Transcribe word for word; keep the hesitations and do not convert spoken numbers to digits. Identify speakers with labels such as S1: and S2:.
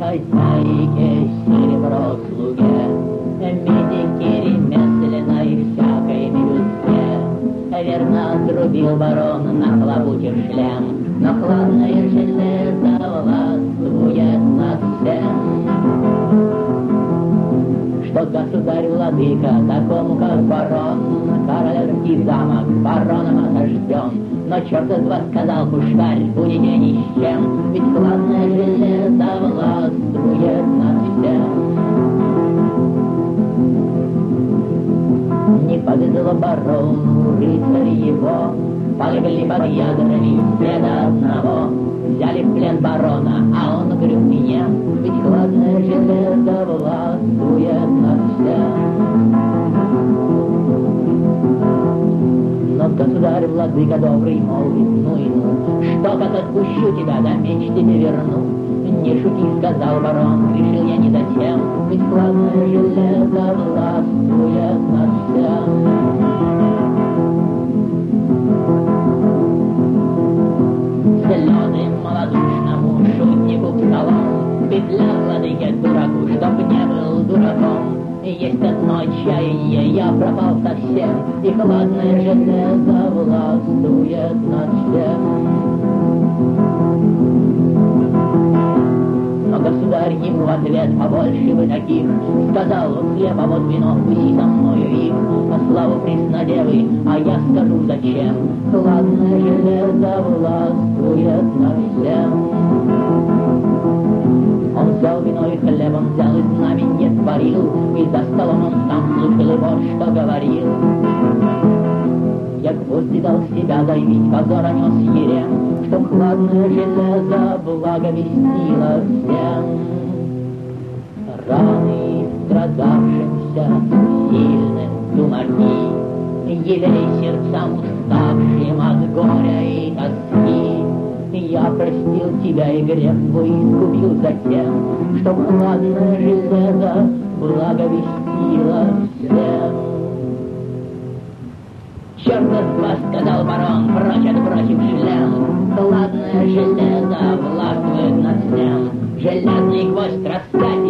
S1: хозяйке, серебро слуге, медики ремесленной всякой милюзге. Верно трубил барон на плавучий шлем, но хладное железо властвует над всем. Что государь-владыка, такому как барон, королевский замок бароном осажден. Но черт из вас сказал, пушкарь, будете ни с чем, ведь хладное железо властвует над всем. Не повезло барону, рыцарь его, полегли под ядрами все до одного. Взяли в плен барона, а он угрюм и нем, ведь хладное железо властвует над всем. Но государь-владыка добрый молвит, ну и ну, что как отпущу тебя, да меч тебе верну. Не шути, сказал барон, решил я не затем, ведь хладное железо властвует над всем. Слезы малодушному шутнику в салон, петля владыке дураку, чтоб не был дураком. Есть одно отчаяние, я пропал совсем, и хладное железо властвует над всем. Но государь ему в ответ: побольше вы таких, сказал он слепо, вот вино, вкуси со мною их, на славу преснодевы, а я скажу зачем. Хладное железо властвует над всем. Он взял вино и хлебом взял, и знаменье творил, и за столом он сам слушал его, что говорил. Я гвозди дал себя займить, позора нес ерем, чтоб хладное железо благовестило всем. Раны страдавшимся, сильным тумаки, елей сердцам уставшим от горя и тоски. Я простил тебя и грех твой искупил затем, чтоб хладное железо благовестило всем. Черт из вас, сказал барон, прочь отбросив шлем, хладное железо властвует над всем. Железный гвоздь распять